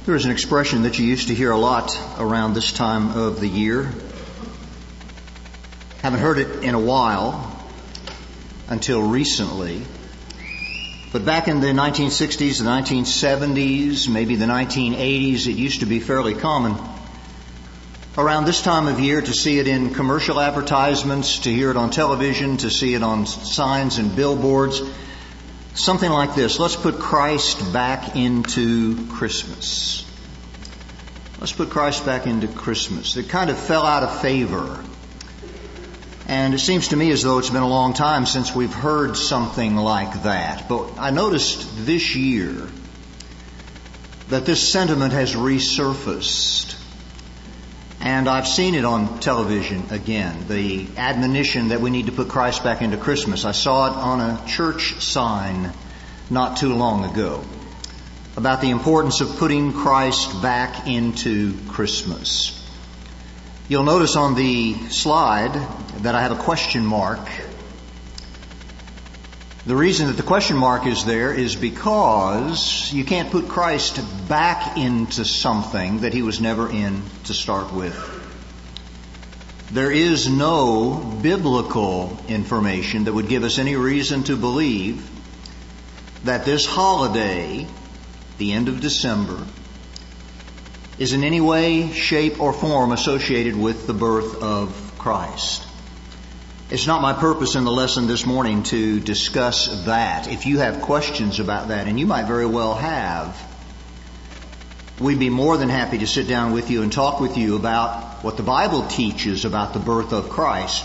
There is an expression that you used to hear a lot around this time of the year. Haven't heard it in a while until recently. But back in the 1960s, the 1970s, maybe the 1980s, it used to be fairly common around this time of year to see it in commercial advertisements, to hear it on television, to see it on signs and billboards. Something like this: let's put Christ back into Christmas. Let's put Christ back into Christmas. It kind of fell out of favor. And it seems to me as though it's been a long time since we've heard something like that. But I noticed this year that this sentiment has resurfaced. And I've seen it on television again, the admonition that we need to put Christ back into Christmas. I saw it on a church sign not too long ago about the importance of putting Christ back into Christmas. You'll notice on the slide that I have a question mark. The reason that the question mark is there is because you can't put Christ back into something that He was never in to start with. There is no biblical information that would give us any reason to believe that this holiday, the end of December, is in any way, shape, or form associated with the birth of Christ. It's not my purpose in the lesson this morning to discuss that. If you have questions about that, and you might very well have, we'd be more than happy to sit down with you and talk with you about what the Bible teaches about the birth of Christ.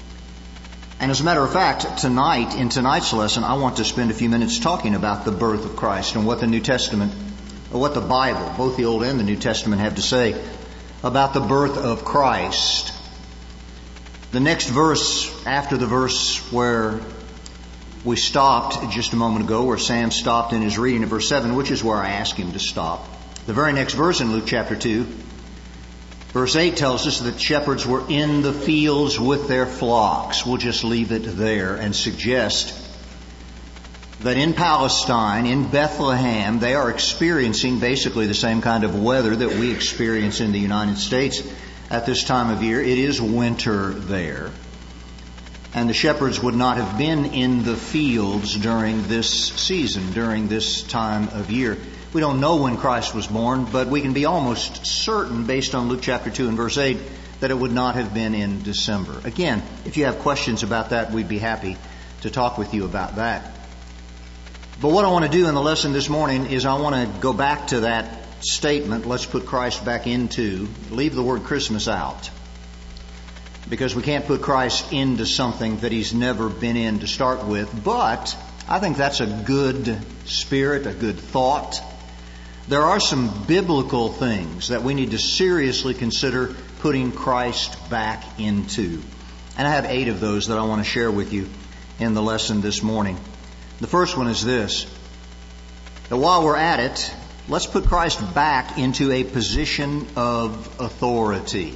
And as a matter of fact, in tonight's lesson, I want to spend a few minutes talking about the birth of Christ and what the New Testament, or what the Bible, both the Old and the New Testament, have to say about the birth of Christ. The next verse, after the verse where we stopped just a moment ago, where Sam stopped in his reading of verse 7, which is where I asked him to stop. The very next verse in Luke chapter 2, verse 8 tells us that shepherds were in the fields with their flocks. We'll just leave it there and suggest that in Palestine, in Bethlehem, they are experiencing basically the same kind of weather that we experience in the United States at this time of year. It is winter there. And the shepherds would not have been in the fields during this season, during this time of year. We don't know when Christ was born, but we can be almost certain, based on Luke chapter 2 and verse 8, that it would not have been in December. Again, if you have questions about that, we'd be happy to talk with you about that. But what I want to do in the lesson this morning is I want to go back to that statement, let's put Christ back into, leave the word Christmas out. Because we can't put Christ into something that He's never been in to start with. But I think that's a good spirit, a good thought. There are some biblical things that we need to seriously consider putting Christ back into. And I have 8 of those that I want to share with you in the lesson this morning. The first one is this: that while we're at it, let's put Christ back into a position of authority.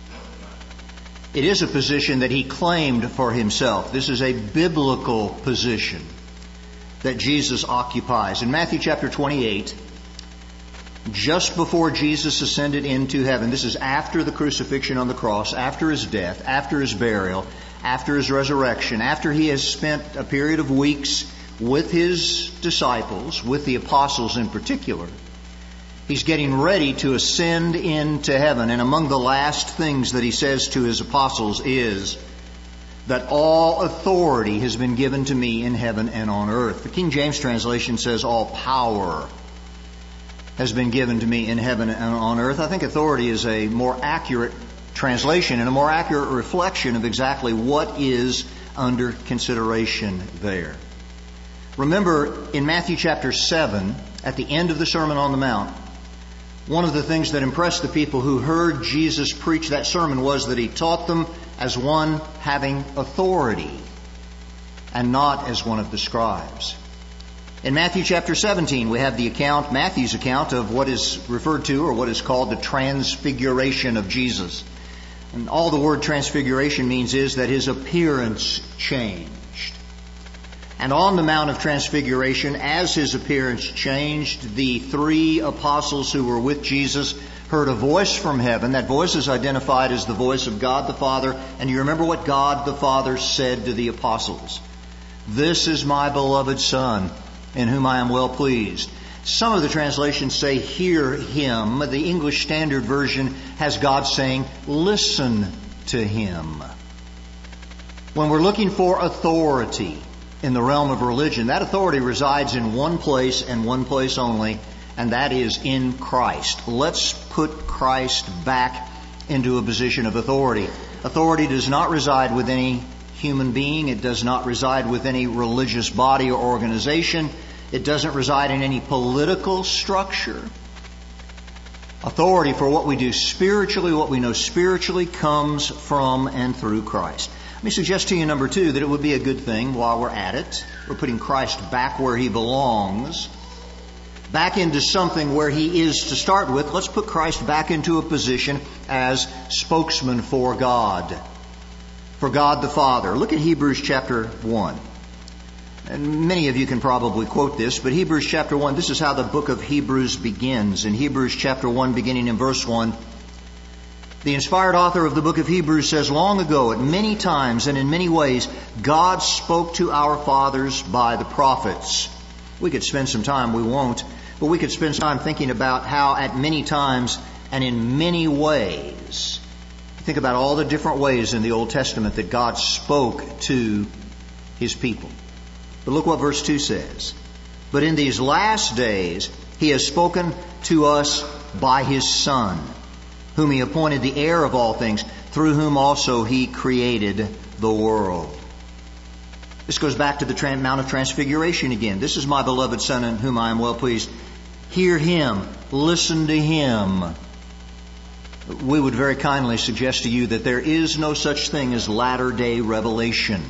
It is a position that He claimed for Himself. This is a biblical position that Jesus occupies. In Matthew chapter 28, just before Jesus ascended into heaven, this is after the crucifixion on the cross, after His death, after His burial, after His resurrection, after He has spent a period of weeks with His disciples, with the apostles in particular, He's getting ready to ascend into heaven. And among the last things that He says to His apostles is that all authority has been given to me in heaven and on earth. The King James translation says all power has been given to me in heaven and on earth. I think authority is a more accurate translation and a more accurate reflection of exactly what is under consideration there. Remember, in Matthew chapter 7, at the end of the Sermon on the Mount, one of the things that impressed the people who heard Jesus preach that sermon was that He taught them as one having authority and not as one of the scribes. In Matthew chapter 17, we have Matthew's account of what is referred to, or what is called, the transfiguration of Jesus. And all the word transfiguration means is that His appearance changed. And on the Mount of Transfiguration, as his appearance changed, the 3 apostles who were with Jesus heard a voice from heaven. That voice is identified as the voice of God the Father. And you remember what God the Father said to the apostles. "This is my beloved Son, in whom I am well pleased." Some of the translations say, "Hear him." The English Standard Version has God saying, "Listen to him." When we're looking for authority in the realm of religion, that authority resides in one place and one place only, and that is in Christ. Let's put Christ back into a position of authority. Authority does not reside with any human being. It does not reside with any religious body or organization. It doesn't reside in any political structure. Authority for what we do spiritually, what we know spiritually, comes from and through Christ. Let me suggest to you, number 2, that it would be a good thing while we're at it. We're putting Christ back where he belongs, back into something where he is to start with. Let's put Christ back into a position as spokesman for God the Father. Look at Hebrews chapter 1. And many of you can probably quote this, but Hebrews chapter 1, this is how the book of Hebrews begins. In Hebrews chapter 1, beginning in verse 1, the inspired author of the book of Hebrews says, "Long ago, at many times and in many ways, God spoke to our fathers by the prophets." We could spend some time, we won't, but we could spend some time thinking about how at many times and in many ways. Think about all the different ways in the Old Testament that God spoke to his people. But look what verse 2 says. "But in these last days, he has spoken to us by his Son, whom he appointed the heir of all things, through whom also he created the world." This goes back to the Mount of Transfiguration again. "This is my beloved Son, in whom I am well pleased. Hear him, listen to him." We would very kindly suggest to you that there is no such thing as latter-day revelation.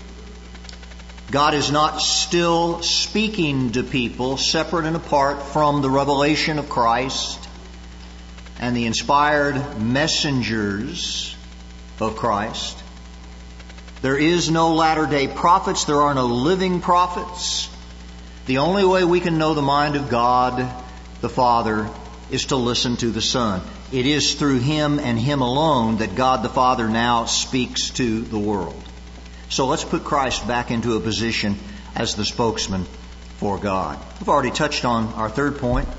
God is not still speaking to people separate and apart from the revelation of Christ and the inspired messengers of Christ. There is no latter-day prophets. There are no living prophets. The only way we can know the mind of God the Father is to listen to the Son. It is through him and him alone that God the Father now speaks to the world. So let's put Christ back into a position as the spokesman for God. We've already touched on our third point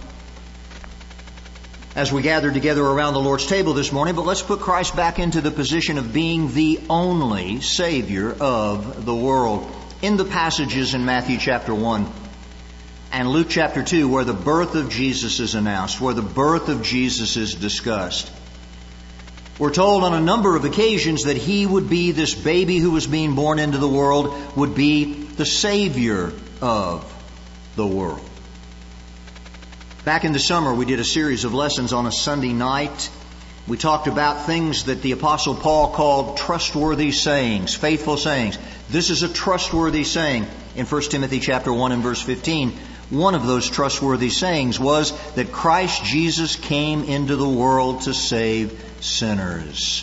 as we gathered together around the Lord's table this morning, but let's put Christ back into the position of being the only Savior of the world. In the passages in Matthew chapter 1 and Luke chapter 2, where the birth of Jesus is announced, where the birth of Jesus is discussed, we're told on a number of occasions that he would be, this baby who was being born into the world, would be the Savior of the world. Back in the summer, we did a series of lessons on a Sunday night. We talked about things that the Apostle Paul called trustworthy sayings, faithful sayings. This is a trustworthy saying in 1 Timothy chapter 1 and verse 15. One of those trustworthy sayings was that Christ Jesus came into the world to save sinners.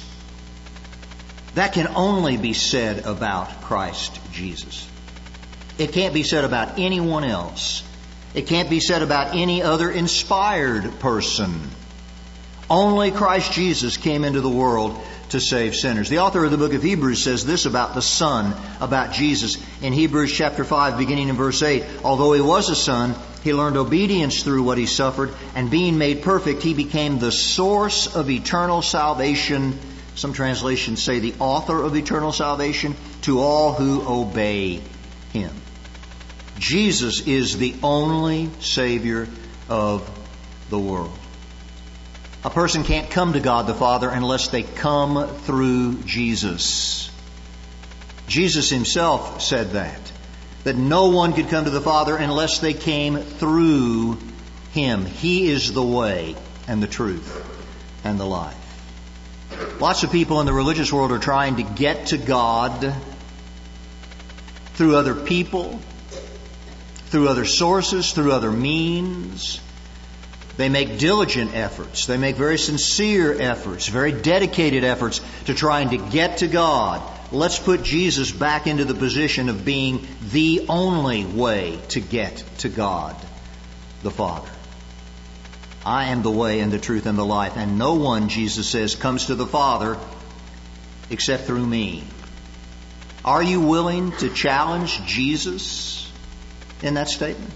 That can only be said about Christ Jesus. It can't be said about anyone else. It can't be said about any other inspired person. Only Christ Jesus came into the world to save sinners. The author of the book of Hebrews says this about the Son, about Jesus. In Hebrews chapter 5, beginning in verse 8, "Although he was a son, he learned obedience through what he suffered, and being made perfect, he became the source of eternal salvation." Some translations say the author of eternal salvation to all who obey him. Jesus is the only Savior of the world. A person can't come to God the Father unless they come through Jesus. Jesus himself said that no one could come to the Father unless they came through him. He is the way and the truth and the life. Lots of people in the religious world are trying to get to God through other people, through other sources, through other means. They make diligent efforts. They make very sincere efforts, very dedicated efforts to trying to get to God let's put Jesus back into the position of being the only way to get to God the Father. I am the way and the truth and the life, and no one, Jesus says, comes to the Father except through me. Are you willing to challenge Jesus in that statement?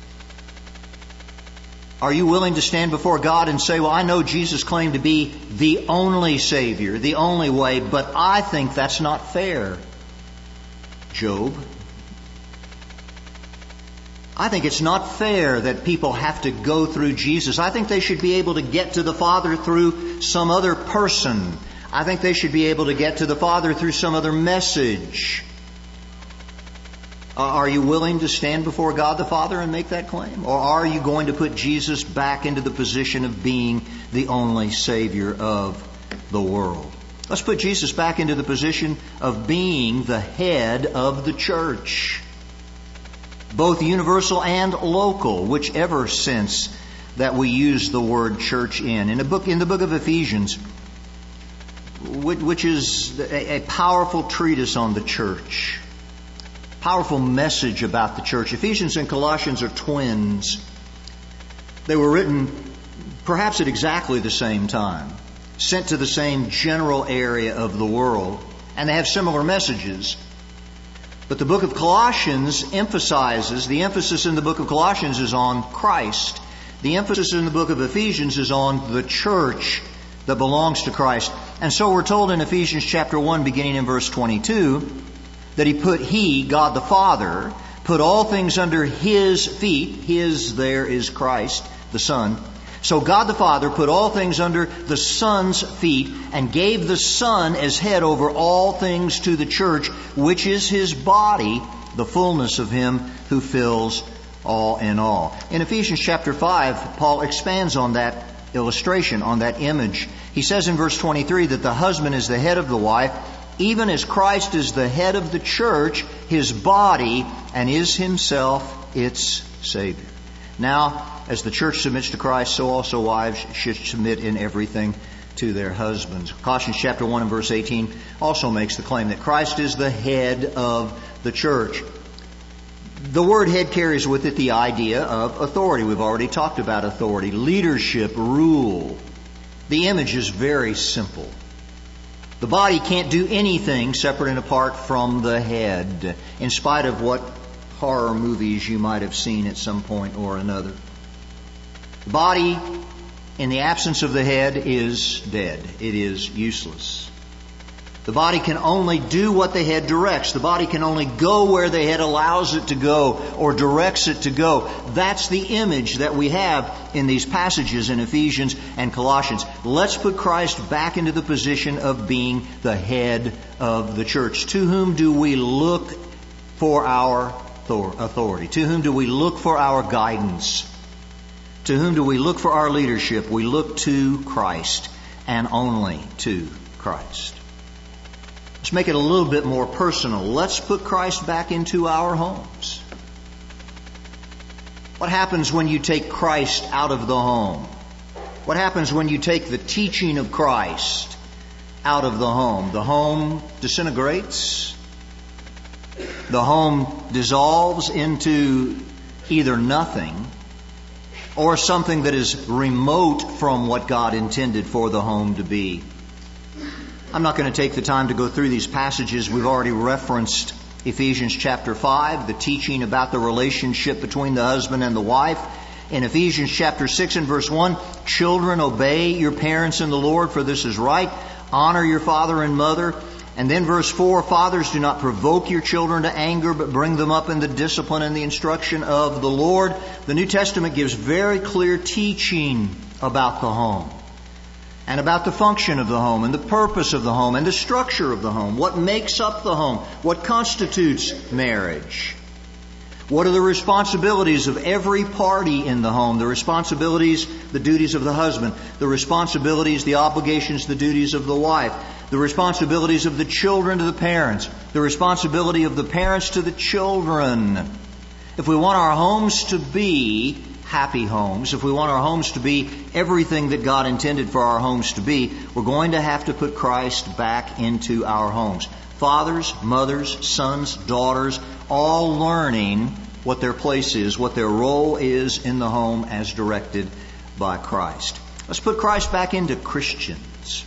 Are you willing to stand before God and say, well, I know Jesus claimed to be the only Savior, the only way, but I think that's not fair, Job. I think it's not fair that people have to go through Jesus. I think they should be able to get to the Father through some other person. I think they should be able to get to the Father through some other message. Are you willing to stand before God the Father and make that claim? Or are you going to put Jesus back into the position of being the only Savior of the world? Let's put Jesus back into the position of being the head of the church. Both universal and local, whichever sense that we use the word church in. In the book of Ephesians, which is a powerful treatise on the church. Powerful message about the church. Ephesians and Colossians are twins. They were written perhaps at exactly the same time, sent to the same general area of the world, and they have similar messages. But the book of Colossians emphasizes, the emphasis in the book of Colossians is on Christ. The emphasis in the book of Ephesians is on the church that belongs to Christ. And so we're told in Ephesians chapter 1, beginning in verse 22, that He, God the Father, put all things under His feet. His there is Christ, the Son. So God the Father put all things under the Son's feet and gave the Son as head over all things to the church, which is His body, the fullness of Him who fills all in all. In Ephesians chapter 5, Paul expands on that illustration, on that image. He says in verse 23 that the husband is the head of the wife, even as Christ is the head of the church, His body, and is Himself its Savior. Now, as the church submits to Christ, so also wives should submit in everything to their husbands. Colossians chapter 1 and verse 18 also makes the claim that Christ is the head of the church. The word head carries with it the idea of authority. We've already talked about authority, leadership, rule. The image is very simple. The body can't do anything separate and apart from the head, in spite of what horror movies you might have seen at some point or another. The body, in the absence of the head, is dead. It is useless. The body can only do what the head directs. The body can only go where the head allows it to go or directs it to go. That's the image that we have in these passages in Ephesians and Colossians. Let's put Christ back into the position of being the head of the church. To whom do we look for our authority? To whom do we look for our guidance? To whom do we look for our leadership? We look to Christ and only to Christ. Let's make it a little bit more personal. Let's put Christ back into our homes. What happens when you take Christ out of the home? What happens when you take the teaching of Christ out of the home? The home disintegrates. The home dissolves into either nothing or something that is remote from what God intended for the home to be. I'm not going to take the time to go through these passages. We've already referenced Ephesians chapter 5, the teaching about the relationship between the husband and the wife. In Ephesians chapter 6 and verse 1, children, obey your parents in the Lord, for this is right. Honor your father and mother. And then verse 4, fathers, do not provoke your children to anger, but bring them up in the discipline and the instruction of the Lord. The New Testament gives very clear teaching about the home, and about the function of the home, and the purpose of the home, and the structure of the home. What makes up the home? What constitutes marriage? What are the responsibilities of every party in the home? The responsibilities, the duties of the husband. The responsibilities, the obligations, the duties of the wife. The responsibilities of the children to the parents. The responsibility of the parents to the children. If we want our homes to be happy homes, if we want our homes to be everything that God intended for our homes to be, we're going to have to put Christ back into our homes. Fathers, mothers, sons, daughters, all learning what their place is, what their role is in the home as directed by Christ. Let's put Christ back into Christians.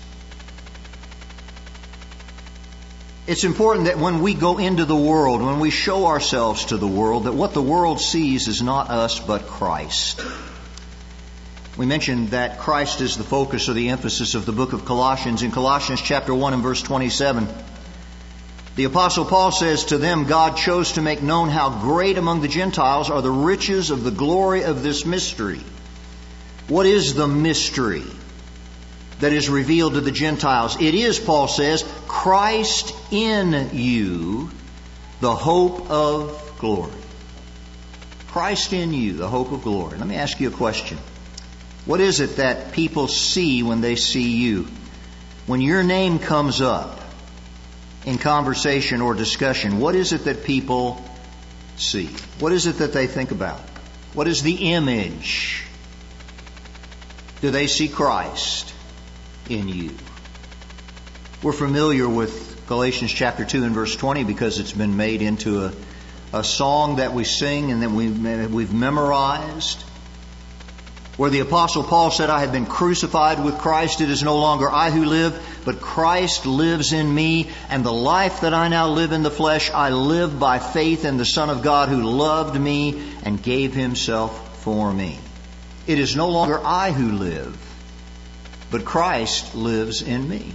It's important that when we go into the world, when we show ourselves to the world, that what the world sees is not us but Christ. We mentioned that Christ is the focus or the emphasis of the book of Colossians. In Colossians chapter 1 and verse 27, the Apostle Paul says, "To them God chose to make known how great among the Gentiles are the riches of the glory of this mystery." What is the mystery that is revealed to the Gentiles? It is, Paul says, Christ in you, the hope of glory. Christ in you, the hope of glory. Let me ask you a question. What is it that people see when they see you? When your name comes up in conversation or discussion, what is it that people see? What is it that they think about? What is the image? Do they see Christ in you? We're familiar with Galatians chapter 2 and verse 20 because it's been made into a song that we sing and that we've memorized, where the Apostle Paul said, "I have been crucified with Christ. It is no longer I who live, but Christ lives in me. And the life that I now live in the flesh, I live by faith in the Son of God who loved me and gave Himself for me." It is no longer I who live, but Christ lives in me.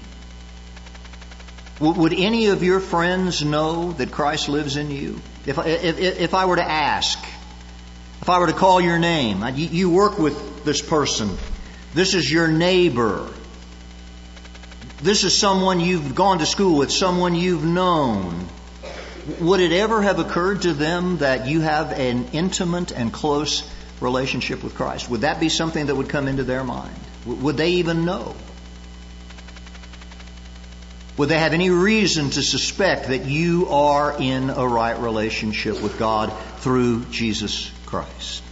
Would any of your friends know that Christ lives in you? If I were to ask, if I were to call your name, you work with this person, this is your neighbor, this is someone you've gone to school with, someone you've known, would it ever have occurred to them that you have an intimate and close relationship with Christ? Would that be something that would come into their mind? Would they even know? Would they have any reason to suspect that you are in a right relationship with God through Jesus Christ?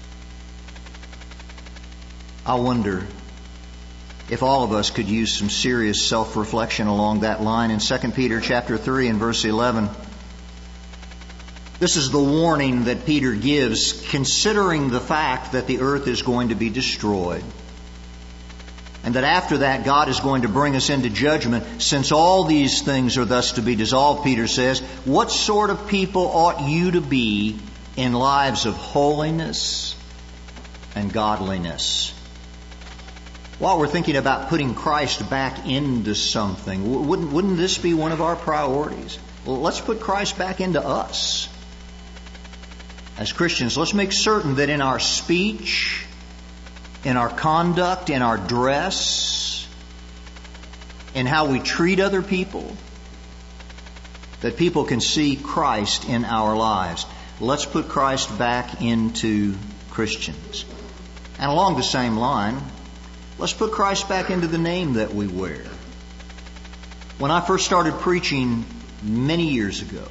I wonder if all of us could use some serious self-reflection along that line. In 2 Peter chapter 3 and verse 11, this is the warning that Peter gives, considering the fact that the earth is going to be destroyed, and that after that God is going to bring us into judgment. Since all these things are thus to be dissolved, Peter says, what sort of people ought you to be in lives of holiness and godliness? While we're thinking about putting Christ back into something, wouldn't this be one of our priorities? Well, let's put Christ back into us. As Christians, let's make certain that in our speech, in our conduct, in our dress, in how we treat other people, that people can see Christ in our lives. Let's put Christ back into Christians. And along the same line, let's put Christ back into the name that we wear. When I first started preaching many years ago,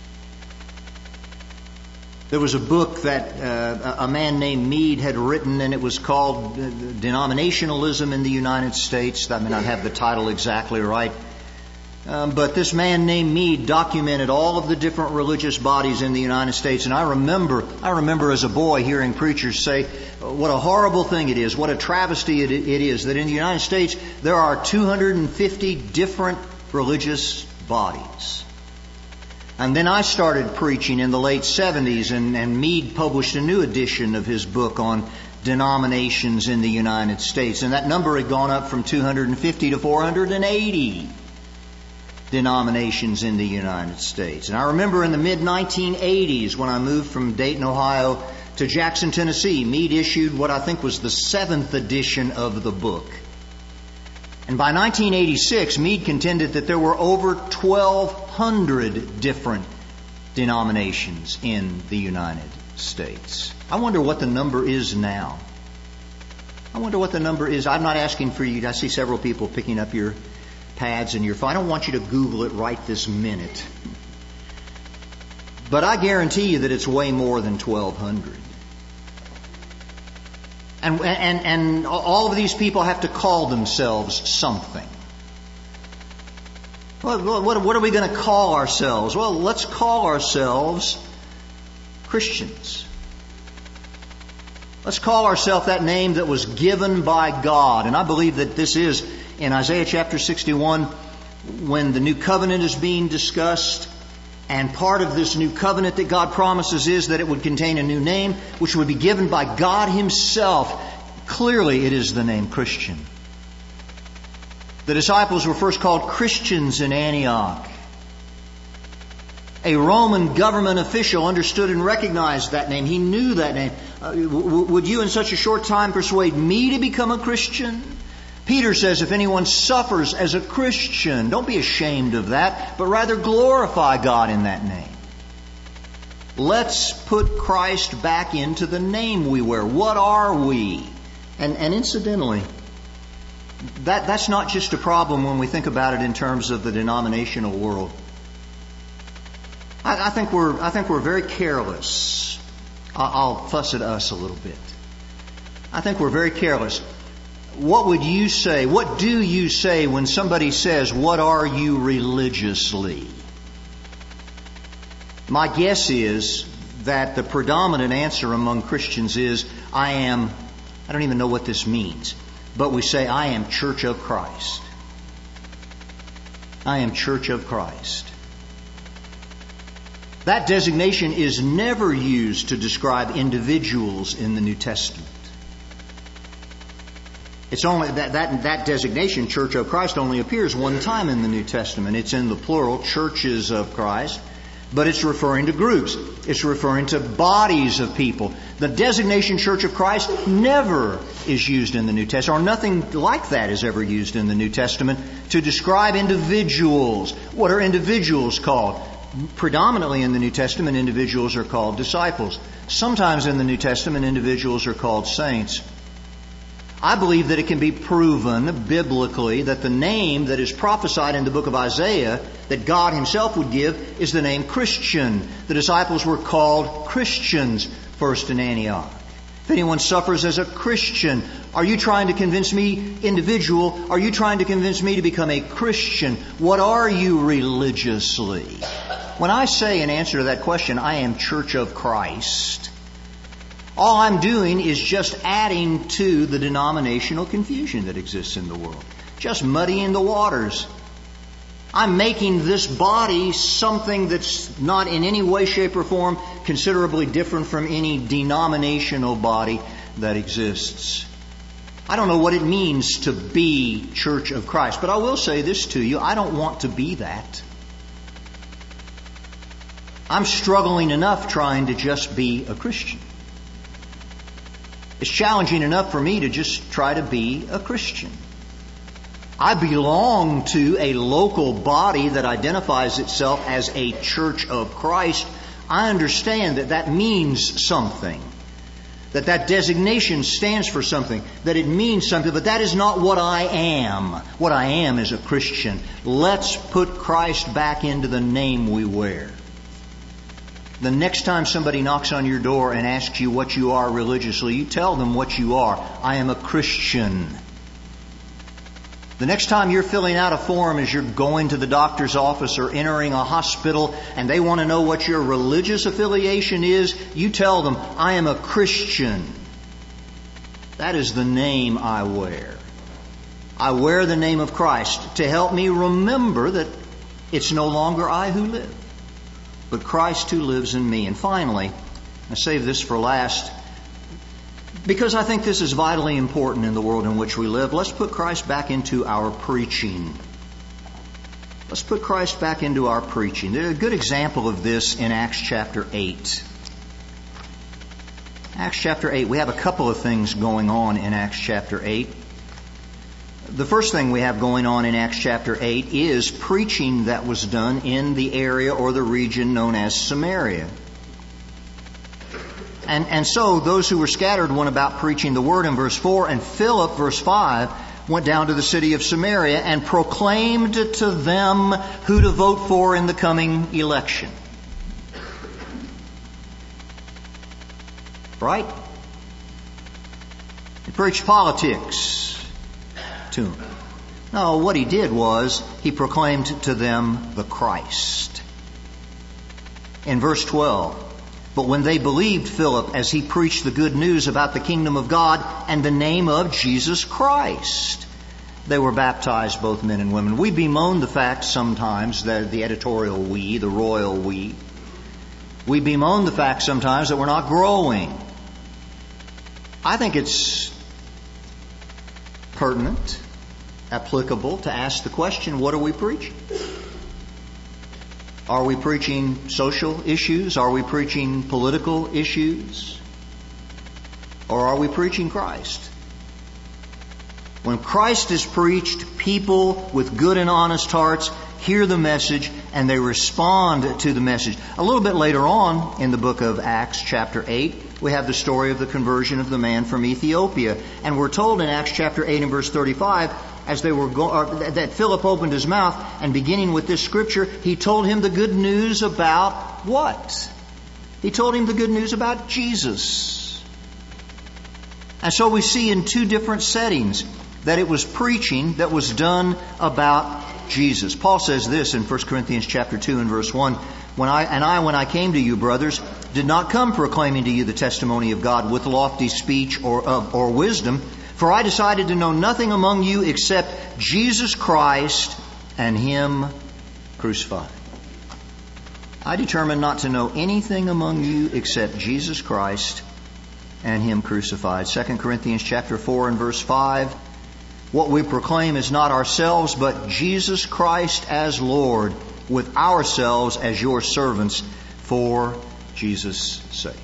there was a book that a man named Meade had written, and it was called Denominationalism in the United States. I may not have the title exactly right. But this man named Meade documented all of the different religious bodies in the United States. And I remember as a boy hearing preachers say, what a horrible thing it is, what a travesty it is that in the United States there are 250 different religious bodies. And then I started preaching in the late 70s, and Meade published a new edition of his book on denominations in the United States. And that number had gone up from 250 to 480 denominations in the United States. And I remember in the mid-1980s when I moved from Dayton, Ohio to Jackson, Tennessee, Meade issued what I think was the 7th edition of the book. And by 1986, Meade contended that there were over 1,200 different denominations in the United States. I wonder what the number is now. I wonder what the number is. I'm not asking for you. I see several people picking up your pads and your phone. I don't want you to Google it right this minute. But I guarantee you that it's way more than 1,200. And all of these people have to call themselves something. What are we going to call ourselves? Well, let's call ourselves Christians. Let's call ourselves that name that was given by God. And I believe that this is in Isaiah chapter 61 when the new covenant is being discussed. And part of this new covenant that God promises is that it would contain a new name which would be given by God Himself. Clearly it is the name Christian. The disciples were first called Christians in Antioch. A Roman government official understood and recognized that name. He knew that name. Would you in such a short time persuade me to become a Christian? Peter says if anyone suffers as a Christian, don't be ashamed of that, but rather glorify God in that name. Let's put Christ back into the name we wear. What are we? And incidentally, that's not just a problem when we think about it in terms of the denominational world. I think we're very careless. I'll fuss at us a little bit. I think we're very careless. What would you say? What do you say when somebody says, "What are you religiously?" My guess is that the predominant answer among Christians is, I don't even know what this means, but we say, I am Church of Christ. I am Church of Christ. That designation is never used to describe individuals in the New Testament. It's only that designation, Church of Christ, only appears one time in the New Testament. It's in the plural, churches of Christ, but it's referring to groups. It's referring to bodies of people. The designation Church of Christ never is used in the New Testament, or nothing like that is ever used in the New Testament to describe individuals. What are individuals called? Predominantly in the New Testament, individuals are called disciples. Sometimes in the New Testament, individuals are called saints. I believe that it can be proven biblically that the name that is prophesied in the book of Isaiah that God Himself would give is the name Christian. The disciples were called Christians first in Antioch. If anyone suffers as a Christian, are you trying to convince me, individual, are you trying to convince me to become a Christian? What are you religiously? When I say in answer to that question, I am Church of Christ, all I'm doing is just adding to the denominational confusion that exists in the world. Just muddying the waters. I'm making this body something that's not in any way, shape, or form considerably different from any denominational body that exists. I don't know what it means to be Church of Christ, but I will say this to you. I don't want to be that. I'm struggling enough trying to just be a Christian. It's challenging enough for me to just try to be a Christian. I belong to a local body that identifies itself as a Church of Christ. I understand that that means something. That designation stands for something. That it means something. But that is not what I am. What I am is a Christian. Let's put Christ back into the name we wear. The next time somebody knocks on your door and asks you what you are religiously, you tell them what you are. I am a Christian. The next time you're filling out a form as you're going to the doctor's office or entering a hospital and they want to know what your religious affiliation is, you tell them, I am a Christian. That is the name I wear. I wear the name of Christ to help me remember that it's no longer I who live, but Christ who lives in me. And finally, I save this for last, because I think this is vitally important in the world in which we live. Let's put Christ back into our preaching. Let's put Christ back into our preaching. There's a good example of this in Acts chapter 8. Acts chapter 8. We have a couple of things going on in Acts chapter 8. The first thing we have going on in Acts chapter 8 is preaching that was done in the area or the region known as Samaria. And so those who were scattered went about preaching the word in verse 4, and Philip, verse 5, went down to the city of Samaria and proclaimed to them who to vote for in the coming election. Right? He preached politics to them. No, what he did was he proclaimed to them the Christ. In verse 12, but when they believed Philip as he preached the good news about the kingdom of God and the name of Jesus Christ, they were baptized, both men and women. We bemoan the fact sometimes that the editorial we, the royal we bemoan the fact sometimes that we're not growing. I think it's pertinent, applicable to ask the question, what are we preaching? Are we preaching social issues? Are we preaching political issues? Or are we preaching Christ? When Christ is preached, people with good and honest hearts hear the message and they respond to the message. A little bit later on in the book of Acts chapter 8, we have the story of the conversion of the man from Ethiopia. And we're told in Acts chapter 8 and verse 35, as they were that Philip opened his mouth, and beginning with this scripture, he told him the good news about what? He told him the good news about Jesus. And so we see in two different settings that it was preaching that was done about Jesus. Paul says this in 1 Corinthians chapter 2 and verse 1, when I came to you, brothers, did not come proclaiming to you the testimony of God with lofty speech or wisdom, for I decided to know nothing among you except Jesus Christ and Him crucified. I determined not to know anything among you except Jesus Christ and Him crucified. 2 Corinthians chapter 4 and verse 5. What we proclaim is not ourselves, but Jesus Christ as Lord, with ourselves as your servants for Jesus' sake.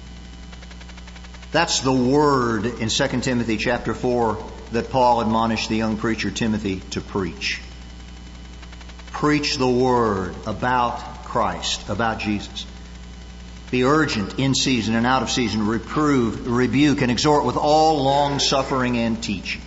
That's the word in 2 Timothy chapter 4 that Paul admonished the young preacher Timothy to preach. Preach the word about Christ, about Jesus. Be urgent in season and out of season, reprove, rebuke, and exhort with all long suffering and teaching.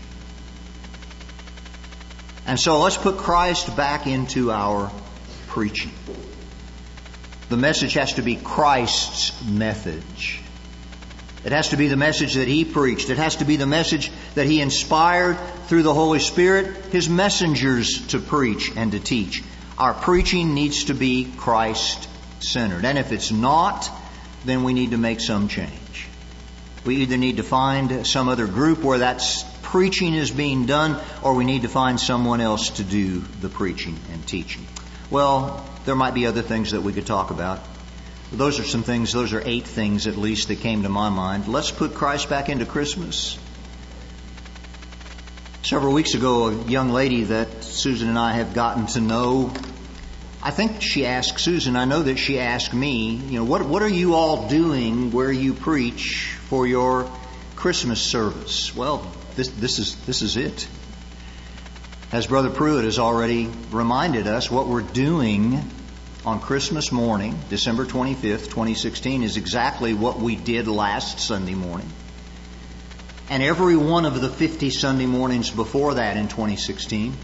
And so let's put Christ back into our preaching. The message has to be Christ's message. It has to be the message that He preached. It has to be the message that He inspired through the Holy Spirit His messengers to preach and to teach. Our preaching needs to be Christ-centered. And if it's not, then we need to make some change. We either need to find some other group where that's preaching is being done, or we need to find someone else to do the preaching and teaching. Well, there might be other things that we could talk about. Those are some things, those are 8 things at least that came to my mind. Let's put Christ back into Christmas. Several weeks ago, a young lady that Susan and I have gotten to know, I think she asked Susan, I know that she asked me, what are you all doing where you preach for your Christmas service? Well, this is it. As Brother Pruitt has already reminded us, what we're doing on Christmas morning, December 25th, 2016, is exactly what we did last Sunday morning. And every one of the 50 Sunday mornings before that in 2016.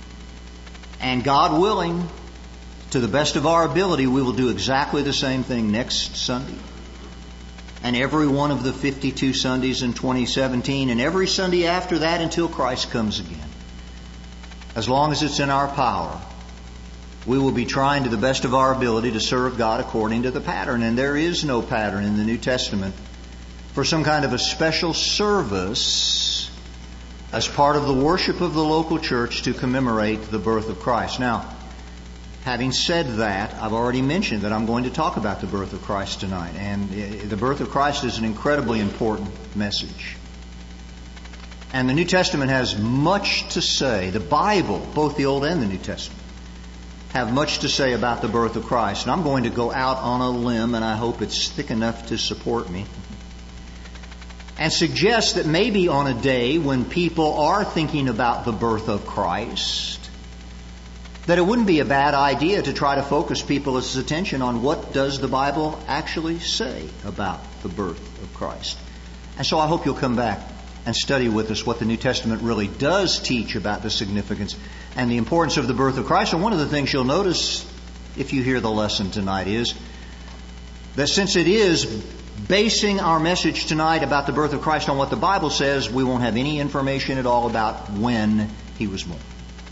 And God willing, to the best of our ability, we will do exactly the same thing next Sunday. And every one of the 52 Sundays in 2017, and every Sunday after that until Christ comes again. As long as it's in our power, we will be trying to the best of our ability to serve God according to the pattern. And there is no pattern in the New Testament for some kind of a special service as part of the worship of the local church to commemorate the birth of Christ. Now, having said that, I've already mentioned that I'm going to talk about the birth of Christ tonight. And the birth of Christ is an incredibly important message. And the New Testament has much to say. The Bible, both the Old and the New Testament, have much to say about the birth of Christ. And I'm going to go out on a limb, and I hope it's thick enough to support me, and suggest that maybe on a day when people are thinking about the birth of Christ, that it wouldn't be a bad idea to try to focus people's attention on what does the Bible actually say about the birth of Christ. And so I hope you'll come back and study with us what the New Testament really does teach about the significance and the importance of the birth of Christ. And one of the things you'll notice if you hear the lesson tonight is that since it is basing our message tonight about the birth of Christ on what the Bible says, we won't have any information at all about when He was born.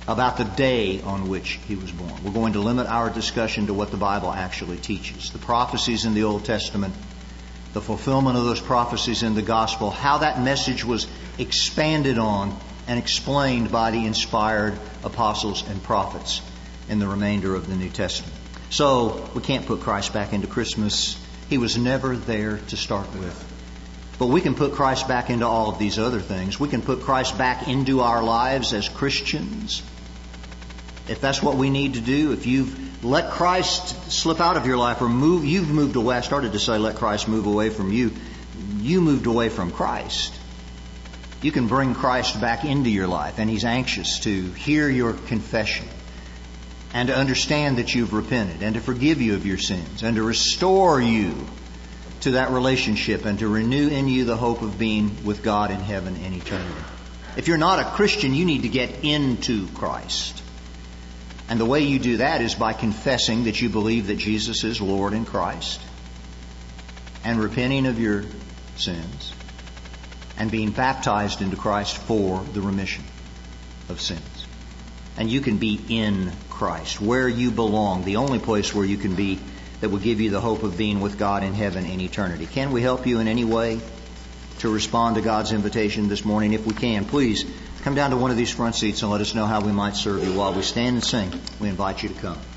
about the day on which He was born. We're going to limit our discussion to what the Bible actually teaches. The prophecies in the Old Testament, the fulfillment of those prophecies in the Gospel, how that message was expanded on and explained by the inspired apostles and prophets in the remainder of the New Testament. So, we can't put Christ back into Christmas. He was never there to start with. But we can put Christ back into all of these other things. We can put Christ back into our lives as Christians. If that's what we need to do, if you've let Christ slip out of your life or you've moved away. I started to say let Christ move away from you. You moved away from Christ. You can bring Christ back into your life, and He's anxious to hear your confession and to understand that you've repented and to forgive you of your sins and to restore you to that relationship and to renew in you the hope of being with God in heaven in eternity. If you're not a Christian, you need to get into Christ. And the way you do that is by confessing that you believe that Jesus is Lord in Christ and repenting of your sins and being baptized into Christ for the remission of sins. And you can be in Christ, where you belong, the only place where you can be that will give you the hope of being with God in heaven in eternity. Can we help you in any way to respond to God's invitation this morning? If we can, please come down to one of these front seats and let us know how we might serve you while we stand and sing. We invite you to come.